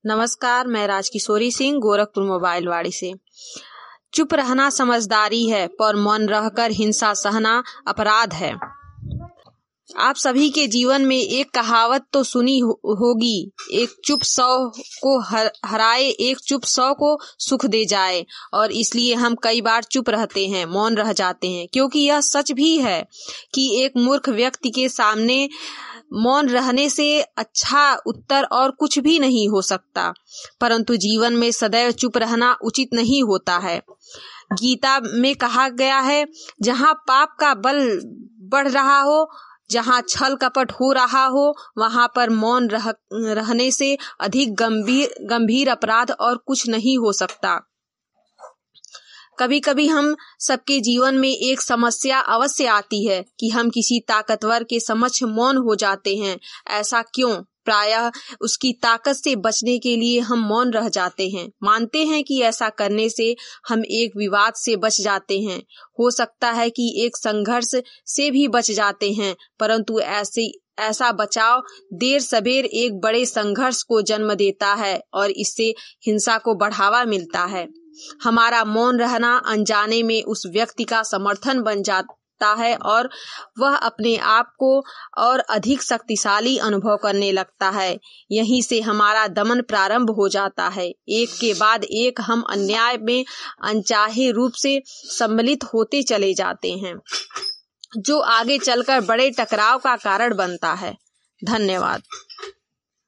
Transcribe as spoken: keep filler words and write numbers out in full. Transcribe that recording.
नमस्कार, मैं राजकिशोरी सिंह गोरखपुर मोबाइल वाड़ी से। चुप रहना समझदारी है, पर मौन रहकर हिंसा सहना अपराध है। आप सभी के जीवन में एक कहावत तो सुनी हो, होगी, एक चुप सौ को हर, हराए एक चुप सौ को सुख दे जाए। और इसलिए हम कई बार चुप रहते हैं, मौन रह जाते हैं, क्योंकि यह सच भी है कि एक मूर्ख व्यक्ति के सामने मौन रहने से अच्छा उत्तर और कुछ भी नहीं हो सकता। परंतु जीवन में सदैव चुप रहना उचित नहीं होता है। गीता में कहा गया है, जहाँ पाप का बल बढ़ रहा हो, जहाँ छल कपट हो रहा हो, वहां पर मौन रह, रहने से अधिक गंभीर गंभीर अपराध और कुछ नहीं हो सकता। कभी कभी हम सबके जीवन में एक समस्या अवश्य आती है कि हम किसी ताकतवर के समक्ष मौन हो जाते हैं। ऐसा क्यों? प्रायः उसकी ताकत से बचने के लिए हम मौन रह जाते हैं। मानते हैं कि ऐसा करने से हम एक विवाद से बच जाते हैं, हो सकता है कि एक संघर्ष से भी बच जाते हैं, परंतु ऐसे ऐसा बचाव देर सबेर एक बड़े संघर्ष को जन्म देता है और इससे हिंसा को बढ़ावा मिलता है। हमारा मौन रहना अनजाने में उस व्यक्ति का समर्थन बन जाता है और वह अपने आप को और अधिक शक्तिशाली अनुभव करने लगता है। यहीं से हमारा दमन प्रारंभ हो जाता है। एक के बाद एक हम अन्याय में अनचाहे रूप से सम्मिलित होते चले जाते हैं, जो आगे चलकर बड़े टकराव का कारण बनता है। धन्यवाद।